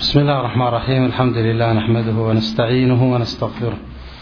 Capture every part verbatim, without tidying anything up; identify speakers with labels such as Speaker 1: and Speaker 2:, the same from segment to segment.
Speaker 1: بسم الله الرحمن الرحيم. الحمد لله نحمده ونستعينه ونستغفره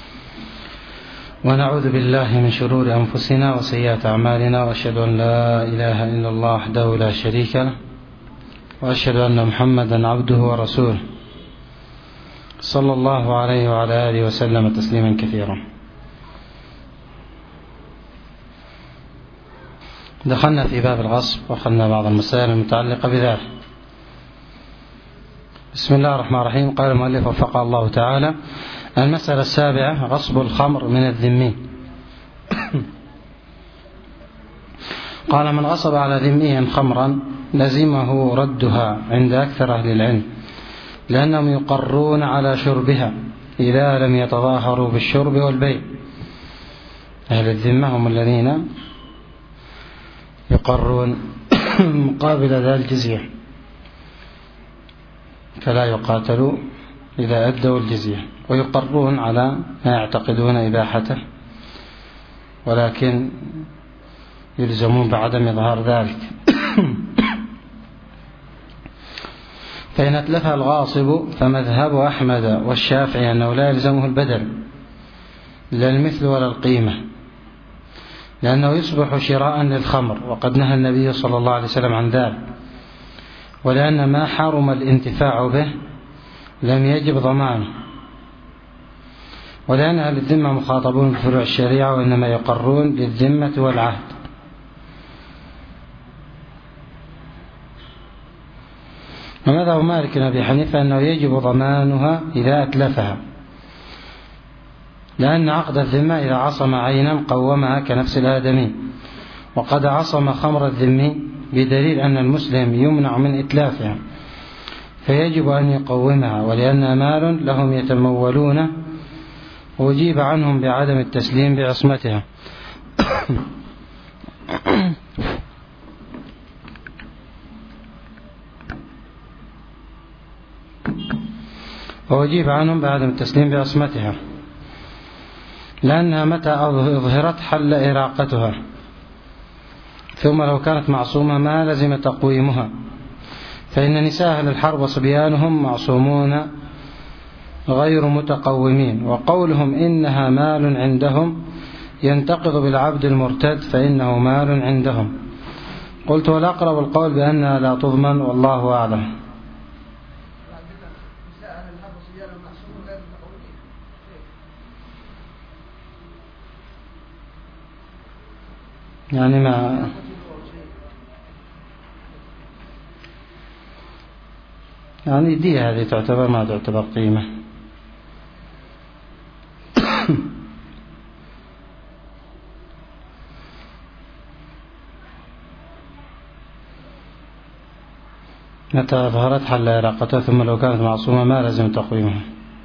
Speaker 1: ونعوذ بالله من شرور أنفسنا وسيئات أعمالنا، وأشهد أن لا إله إلا الله وحده لا شريك له، وأشهد أن محمدا عبده ورسوله صلى الله عليه وعلى آله وسلم تسليما كثيرا. دخلنا في باب الغصب وأخذنا بعض المسائل المتعلقة بذلك. بسم الله الرحمن الرحيم. قال المؤلف وفقه الله تعالى: المسألة السابعة: غصب الخمر من الذمي. قال: من غصب على ذمي خمرا لزمه ردها عند أكثر أهل العلم، لأنهم يقرون على شربها إذا لم يتظاهروا بالشرب والبيع. أهل الذمة هم الذين يقرون مقابل ذا الجزية، فلا يقاتلوا إذا أدوا الجزية، ويقرون على ما يعتقدون إباحته، ولكن يلزمون بعدم إظهار ذلك. فإن أتلفها الغاصب فمذهب أحمد والشافعي أنه لا يلزمه البدل لا المثل ولا القيمة، لأنه يصبح شراء للخمر، وقد نهى النبي صلى الله عليه وسلم عن ذلك، ولأن ما حرم الانتفاع به لم يجب ضمانه، ولأن أهل الذمة مخاطبون بفروع الشريعة، وإنما يقرون للذمة والعهد. ومذهب مالك بن أبي حنيفة أنه يجب ضمانها إذا أتلفها، لأن عقد الذمة إذا عصم عينا قومها كنفس الآدمي، وقد عصم خمر الذمي بدليل أن المسلم يمنع من إتلافها، فيجب أن يقومها، ولأنها مال لهم يتمولون، وأجيب عنهم بعدم التسليم بعصمتها. وأجيب عنهم بعدم التسليم بعصمتها، لأنها متى أظهرت حل إراقتها، ثم لو كانت معصومة ما لزم تقويمها، فإن نساء أهل الحرب وصبيانهم معصومون غير متقومين. وقولهم إنها مال عندهم ينتقض بالعبد المرتد، فإنه مال عندهم. قلت: والأقرب القول بأنها لا تضمن، والله أعلم. يعني ما يعني دي هذه تعتبر ما تعتبر قيمة. متى ظهرت حل إراقتها، ثم لو كانت معصومة ما لازم تقويمها.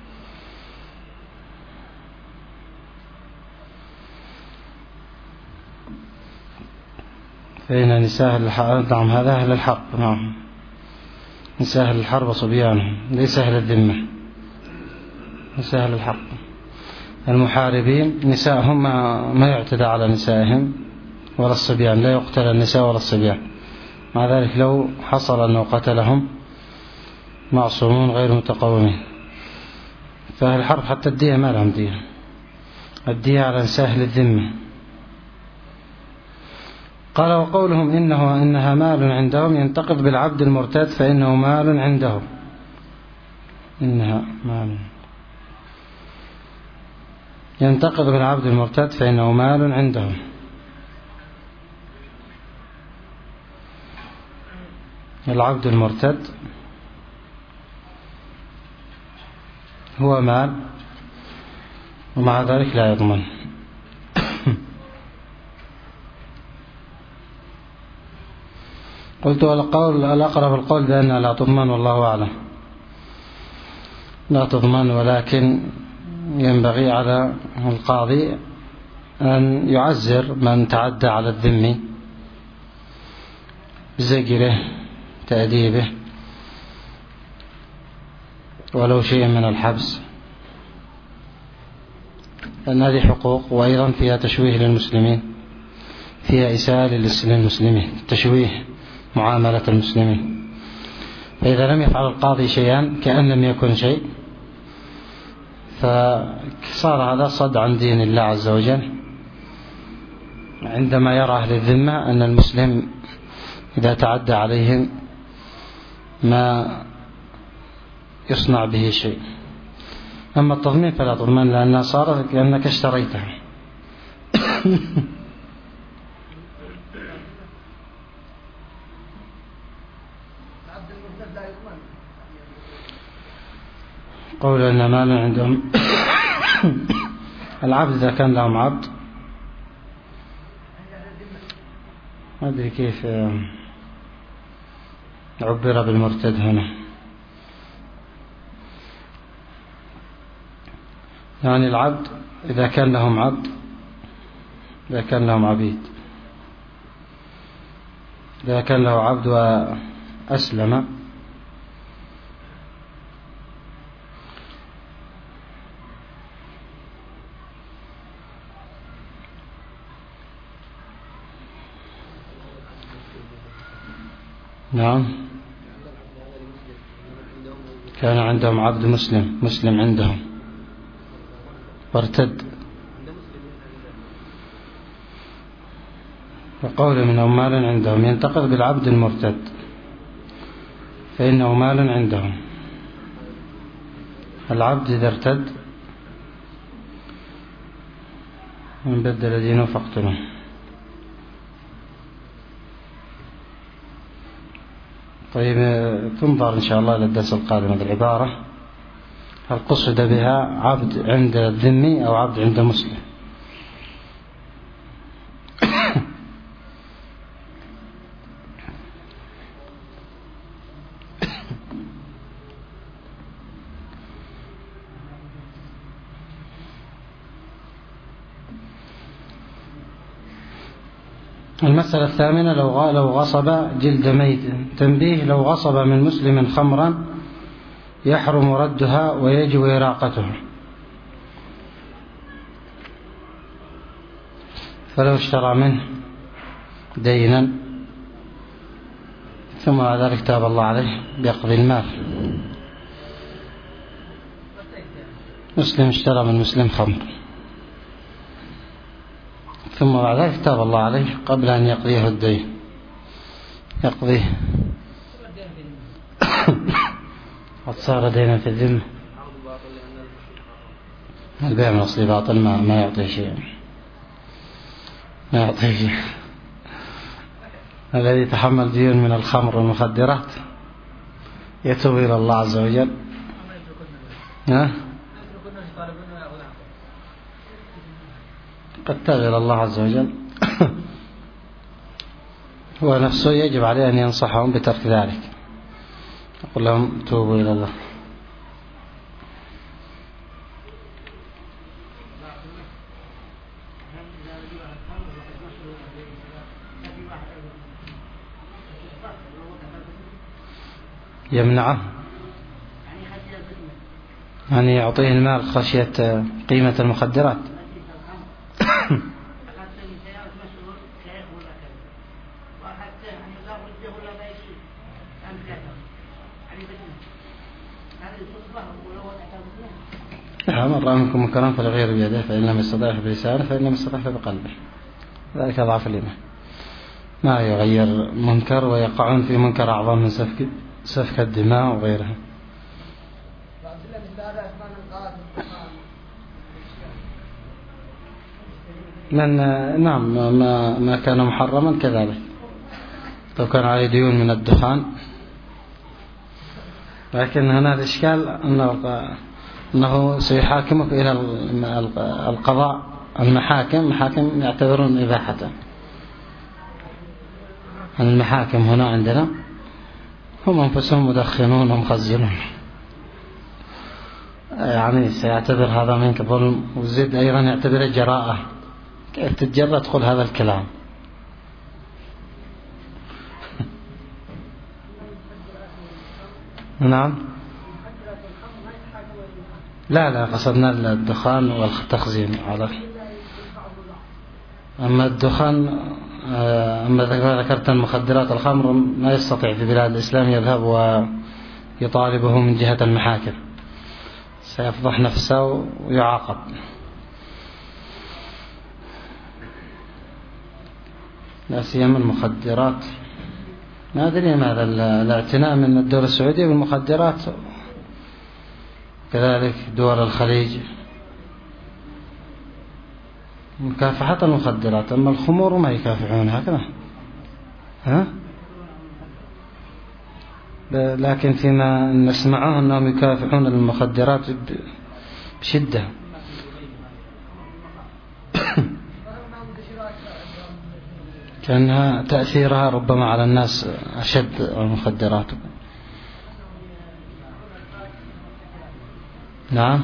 Speaker 1: فإن نساء الحرب، نعم هذا أهل الحرب، نعم نساء أهل الحرب وصبيانهم، ليس أهل الذمة، نساء أهل الحرب. المحاربين نساءهم ما يعتدى على نسائهم ولا الصبيان، لا يقتل النساء ولا الصبيان، مع ذلك لو حصل أنه قتلهم معصومون غير متقومين. فأهل الحرب حتى الدية ما لهم دية، الدية على نساء أهل الذمة. قال: وقولهم إنه إنها مال عندهم ينتقض بالعبد المرتد، فإنه مال عندهم. إنها مال ينتقض بالعبد المرتد فإنه مال عندهم. العبد المرتد هو مال، ومع ذلك لا يضمن. قلت: والقول الأقرب القول بأنها لا تضمن، والله أعلم. لا تضمن، ولكن ينبغي على القاضي أن يعزر من تعدى على الذمي بزجره، تأديبه، ولو شيء من الحبس، لأن هذه حقوق، وأيضا فيها تشويه للمسلمين، فيها إساءة للمسلمين، تشويه معاملة المسلمين. فإذا لم يفعل القاضي شيئا كأن لم يكن شيء، فصار هذا صد عن دين الله عز وجل، عندما يرى أهل الذمة أن المسلم إذا تعدى عليهم ما يصنع به شيء. أما التضمين فلا تضمن، لأنها صارت كأنك اشتريتها. قول أن مال عندهم العبد إذا كان لهم عبد، ما أدري كيف عبر بالمرتد هنا، يعني العبد إذا كان لهم عبد، إذا كان لهم عبيد، إذا كان له عبد وأسلم نعم، كان عندهم عبد مسلم مسلم عندهم وارتد، وقول منه مال عندهم ينتقد بالعبد المرتد، فإنه مال عندهم. العبد إذا ارتد من بدل دينه فاقتله. طيب تنظر إن شاء الله للدرس القادم العبارة، هل قصد بها عبد عند الذمي أو عبد عند مسلم؟ المسألة الثامنة لو غصب جلد ميت. تنبيه: لو غصب من مسلم خمرا يحرم ردها ويجب إراقتها، فلو اشترى منه دينا ثم بعد ذلك تاب الله عليه بيقضي المال. مسلم اشترى من مسلم خمر ثم بعد ذلك تاب الله عليه قبل أن يقضيه الدين، يقضيه قد صار دينا في الذمة. البيع من أصل باطل، ما, ما يعطيه شيء، ما يعطيه شيء. الذي يتحمل ديون من الخمر والمخدرات يتوب إلى الله عز وجل. ها؟ قد تاب إلى الله عز وجل هو نفسه يجب عليه أن ينصحهم بترك ذلك، يقول لهم توبوا إلى الله. يمنعه يعني يعطيه المال خشية قيمة المخدرات. من رأى منكم منكرا فليغيره بيده فإن لم يستطع بلسانه فإن لم يستطع بقلبه، ذلك ضعف الإيمان. ما يغير منكر ويقعون في منكر أعظم من سفك سفك الدماء وغيرها. من نعم ما ما كان محرما كذلك، لو كان عليه ديون من الدخان. لكن هنا الإشكال أنه أنه سيحاكمك إلى القضاء، المحاكم محاكم يعتبرون إباحة. المحاكم هنا عندنا هم أنفسهم مدخنون ومخزنون، يعني سيعتبر هذا منك ظلم، وزيد أيضا يعتبر جراءة. كيف تتجرأ تقول هذا الكلام؟ نعم، لا لا قصدنا الدخان والتخزين على. أما الدخان، أما ذكرت المخدرات الخمر ما يستطيع في بلاد الإسلام يذهب يطالبه من جهة المحاكم، سيفضح نفسه ويعاقب. لا سيما المخدرات، ما أدري ماذا الاعتناء من الدولة السعودية بالمخدرات، كذلك دول الخليج مكافحة المخدرات، أما الخمور ما يكافحون هكذا، ها؟ لكن فيما نسمعه أنهم يكافحون المخدرات بشدة. كأنها تأثيرها ربما على الناس أشد المخدرات. نعم.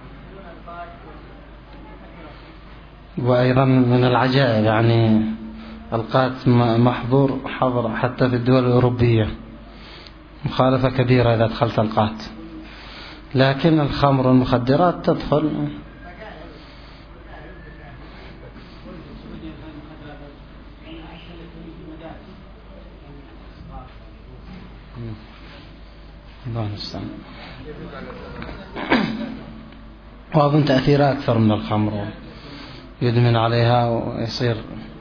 Speaker 1: وأيضا من العجائب يعني القات محظور حظر حتى في الدول الأوروبية، مخالفة كبيرة إذا دخلت القات، لكن الخمر والمخدرات تدخل. الله المستعان. وأظن تأثيرها أكثر من الخمر، يدمن عليها ويصير.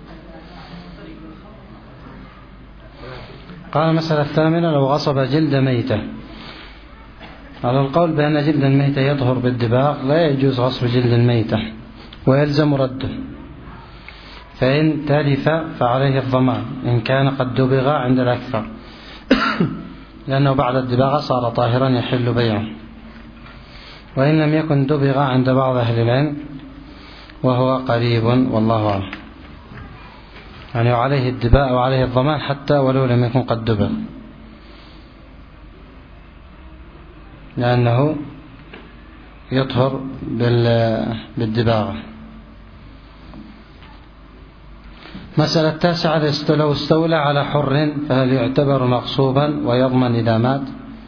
Speaker 1: قال المسألة الثامنة: لو غصب جلد ميتة. على القول بأن جلد الميتة يطهر بالدباغ لا يجوز غصب جلد الميتة ويلزم رده، فإن تلف فعليه الضمان إن كان قد دبغ عند الأكثر، لأنه بعد الدباغ صار طاهرا يحل بيعه، وإن لم يكن دبغ عند بعض أهل العلم وهو قريب والله أعلم، يعني وعليه الدباء وعليه الضمان حتى ولو لم يكن قد دبغ، لأنه يطهر بالدباغة. مسألة التاسعة: لو استولى على حر فهل يعتبر مغصوبا ويضمن إذا مات؟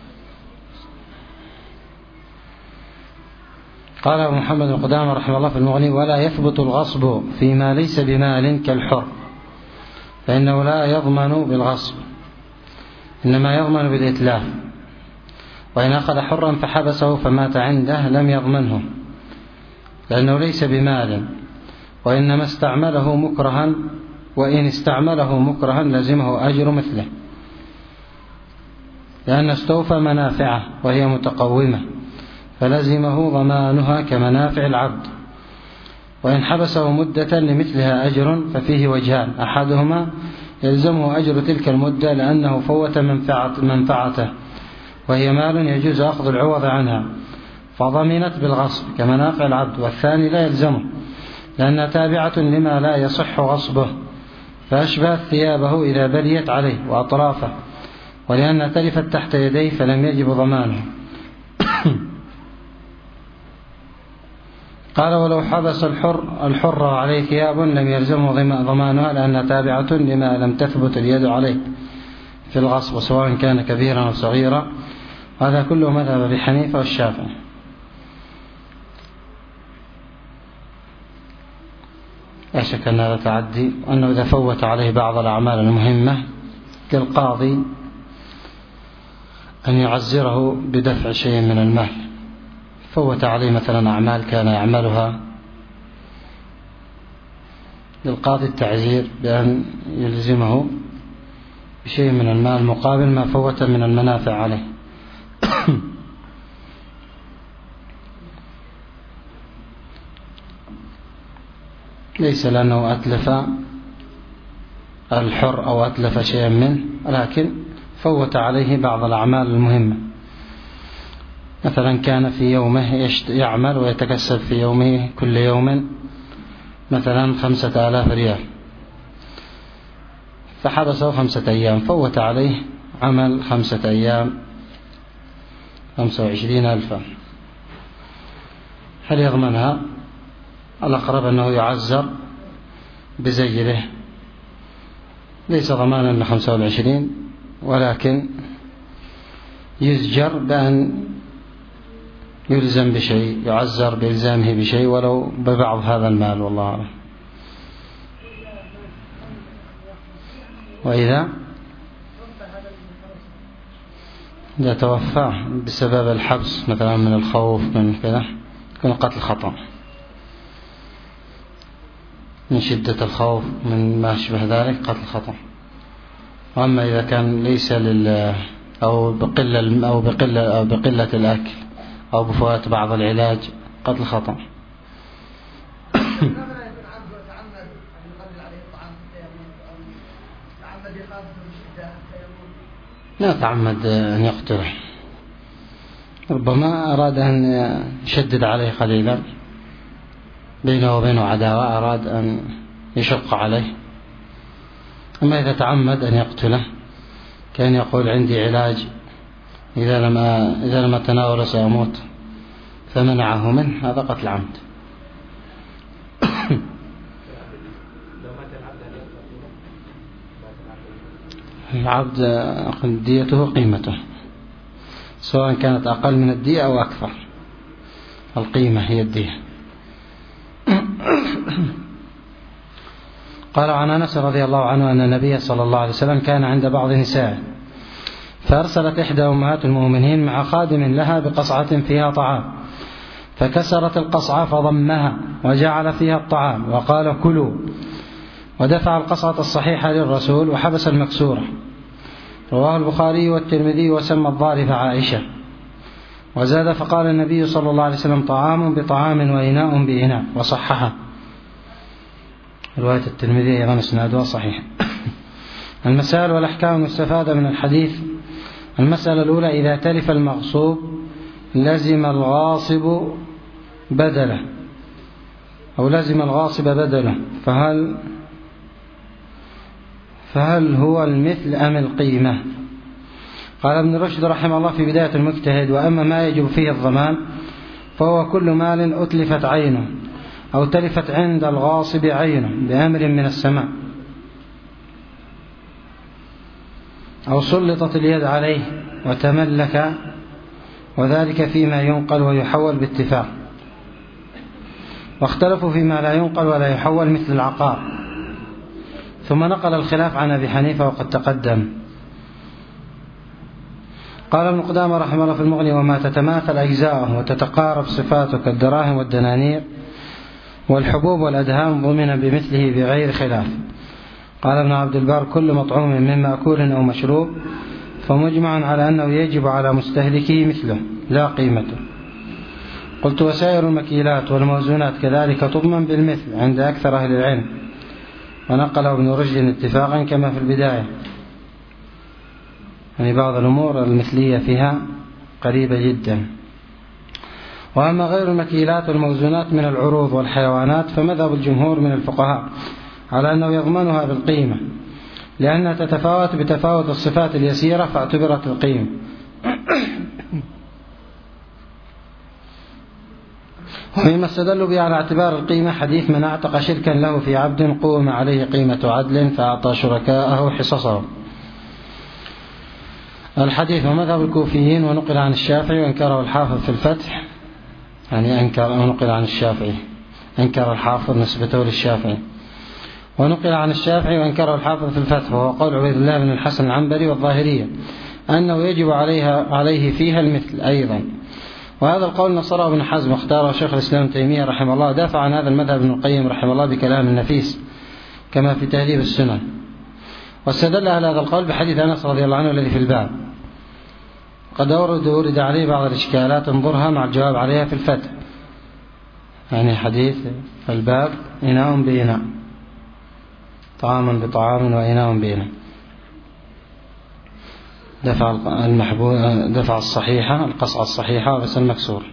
Speaker 1: قال أبو محمد بن قدامة رحمه الله في المغني: ولا يثبت الغصب فيما ليس بمال كالحر، فإنه لا يضمن بالغصب، إنما يضمن بالإتلاف. وإن أخذ حرا فحبسه فمات عنده لم يضمنه، لأنه ليس بمال، وإنما استعمله مكرها، وإن استعمله مكرها لزمه أجر مثله، لأن استوفى منافعه وهي متقومة فلزمه ضمانها كمنافع العبد. وإن حبسه مدة لمثلها أجر ففيه وجهان: أحدهما يلزمه أجر تلك المدة لأنه فوت منفعة منفعته وهي مال يجوز أخذ العوض عنها فضمنت بالغصب كمنافع العبد، والثاني لا يلزمه لأنها تابعة لما لا يصح غصبه، فأشبه ثيابه إذا بليت عليه وأطرافه، ولأن تلفت تحت يديه فلم يجب ضمانه. قال: ولو حبس الحر الحر عليه ثياب لم يلزمه ضمانها لأنها تابعة لما لم تثبت اليد عليه في الغصب، سواء كان كبيرا أو صغيرا. هذا كله مذهب أبي حنيفة والشافعي. لا شك أن هذا تعدي، وأنه إذا فوت عليه بعض الأعمال المهمة كالقاضي أن يعزره بدفع شيء من المال، فوت عليه مثلا أعمال كان يعملها، للقاضي التعزير بأن يلزمه بشيء من المال مقابل ما فوت من المنافع عليه. ليس لأنه أتلف الحر أو أتلف شيئا منه، لكن فوت عليه بعض الأعمال المهمة، مثلا كان في يومه يعمل ويتكسب في يومه كل يوم مثلا خمسة آلاف ريال، فحبسه خمسة أيام، فوت عليه عمل خمسة أيام خمسة وعشرين ألفا، هل يضمنها؟ الأقرب أنه يعزر بزجره، ليس ضمانا لخمسة والعشرين، ولكن يزجر بأن يلزم بشيء، يعزر بإلزامه بشيء ولو ببعض هذا المال، والله أعلم. وإذا إذا توفى بسبب الحبس مثلا من الخوف من كذا يكون قتل خطأ، من شدة الخوف من ما شبه ذلك قتل خطأ. وأما إذا كان ليس لل أو بقلة أو بقلة أو بقلة الأكل أو بفوات بعض العلاج قتل خطأ. لا تعمد أن يقتله، ربما أراد أن يشدد عليه قليلا، بينه وبينه عداوة، أراد أن يشق عليه. أما إذا تعمد أن يقتله كان يقول عندي علاج إذا لم إذا لم أتناول سأموت، فمنعه منه، هذا قتل عمد. العبد ديته قيمته، سواء كانت أقل من الدية أو أكثر، القيمة هي الدية. قال عن أنس رضي الله عنه أن النبي صلى الله عليه وسلم كان عند بعض نسائه، فأرسلت إحدى أمهات المؤمنين مع خادم لها بقصعة فيها طعام، فكسرت القصعة فضمها وجعل فيها الطعام وقال كلوا، ودفع القصعة الصحيحة للرسول وحبس المكسورة. رواه البخاري والترمذي وسمى الضارف عائشة. وزاد فقال النبي صلى الله عليه وسلم طعام بطعام وإناء بإناء، وصححه. رواية الترمذي أيضا إسنادها صحيح. المسائل والأحكام المستفادة من الحديث. المسألة الأولى: إذا تلف المغصوب لزم الغاصب بدله أو لزم الغاصب بدله، فهل فهل هو المثل أم القيمة؟ قال ابن رشد رحمه الله في بداية المجتهد: وأما ما يجب فيه الضمان فهو كل مال أتلفت عينه أو تلفت عند الغاصب عينه بأمر من السماء، أو سلطت اليد عليه وتملك، وذلك فيما ينقل ويحول باتفاق. واختلفوا فيما لا ينقل ولا يحول مثل العقار. ثم نقل الخلاف عن أبي حنيفة وقد تقدم. قال ابن قدامة رحمه الله في المغني: وما تتماثل أجزاؤه وتتقارب صفاته كالدراهم والدنانير والحبوب والأدهان ضمن بمثله بغير خلاف. قال ابن عبد البر: كل مطعوم من مأكول أو مشروب فمجمع على أنه يجب على مستهلكه مثله لا قيمته. قلت: وسائر المكيلات والموزونات كذلك تضمن بالمثل عند أكثر أهل العلم. ونقل ابن رشد اتفاقا كما في البداية، يعني بعض الأمور المثلية فيها قريبة جدا. وأما غير المكيلات والموزونات من العروض والحيوانات فمذهب الجمهور من الفقهاء على أنه يضمنها بالقيمة، لأنها تتفاوت بتفاوت الصفات اليسيرة فاعتبرت القيمة. ومما استدلوا به على اعتبار القيمة حديث: من اعتق شركا له في عبد قوم عليه قيمة عدل فأعطى شركاءه حصصهم. الحديث ومذهب الكوفيين، ونقل عن الشافعي وانكره الحافظ في الفتح، يعني أنكر ونقل عن الشافعي أنكر الحافظ نسبته للشافعي، ونقل عن الشافعي وانكره الحافظ في الفتح، وهو قول عبيد الله بن الحسن العنبري والظاهرية أنه يجب عليها عليه فيها المثل أيضا. وهذا القول نصره ابن حزم واختاره شيخ الإسلام تيمية رحمه الله. دافع عن هذا المذهب ابن القيم رحمه الله بكلام النفيس كما في تهذيب السنن. واستدل على هذا القول بحديث أنس رضي الله عنه الذي في الباب، قد أورد ورد عليه بعض الإشكالات انظرها مع الجواب عليها في الفتح، يعني حديث الباب: إناء بإناء، طعام بطعام وإناء بإناء. دفع المحبوب دفع الصحيحة القصعة الصحيحة بس المكسور،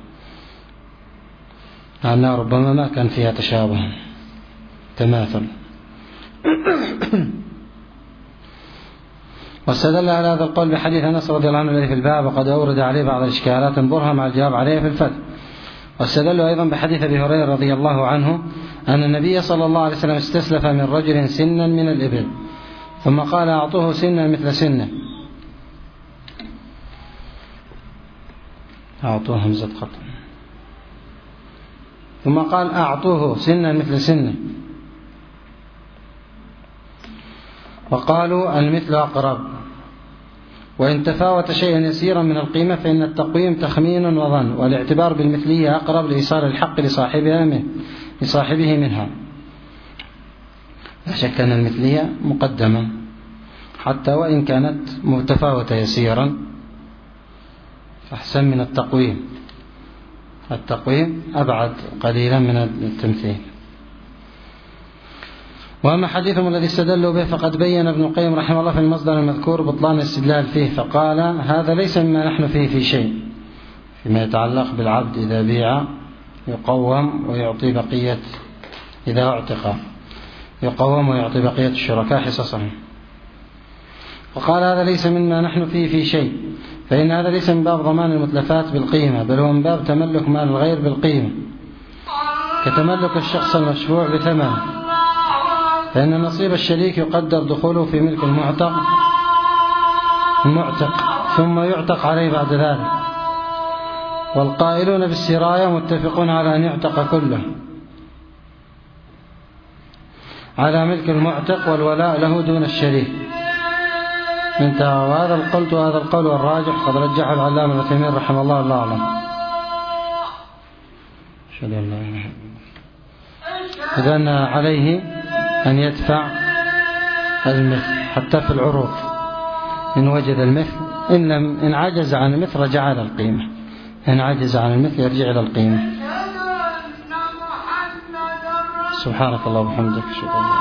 Speaker 1: لأنها ربما ما كان فيها تشابه تماثل. واستدل على هذا القول بحديث أنس رضي الله عنه الذي في الباب، وقد أورد عليه بعض الإشكالات انظرها مع الجواب عليها في الفتح. واستدلوا أيضا بحديث أبي هريرة رضي الله عنه أن النبي صلى الله عليه وسلم استسلف من رجل سنا من الإبل، ثم قال: أعطوه سنا مثل سنه. أعطوه همزة قطع. ثم قال: أعطوه سنا مثل سنه. وقالوا: المثل أقرب. وإن تفاوت شيئا يسيرا من القيمة فإن التقويم تخمين وظن، والاعتبار بالمثلية أقرب لإيصال الحق لصاحبها منه لصاحبه منها. لا شك أن المثلية مقدمة حتى وإن كانت متفاوتة يسيرا فأحسن من التقويم. التقويم أبعد قليلا من التمثيل. وأما حديثهم الذي استدلوا به فقد بين ابن القيم رحمه الله في المصدر المذكور بطلان الاستدلال فيه، فقال هذا ليس مما نحن فيه في شيء فيما يتعلق بالعبد إذا بيع يقوم ويعطي بقية، إذا اعتق يقوم ويعطي بقية الشركاء حصصهم. وقال هذا ليس مما نحن فيه في شيء، فإن هذا ليس من باب ضمان المتلفات بالقيمة، بل هو من باب تملك مال الغير بالقيمة، كتملك الشخص المشفوع بثمنه، فإن نصيب الشريك يقدر دخوله في ملك المعتق المعتق ثم يعتق عليه بعد ذلك. والقائلون بالسراية متفقون على أن يعتق كله على ملك المعتق والولاء له دون الشريك. انتهى. وهذا القول وهذا القول الراجح قد رجحه العلامة ابن تيمية رحمه الله. الله أعلم. أشهد أن لا إله إلا الله. إذن عليه أن يدفع المثل حتى في العروض إن وجد المثل، إن لم إن عجز عن المثل رجع إلى القيمة، إن عجز عن المثل يرجع إلى القيمة. سبحانك اللهم وبحمدك.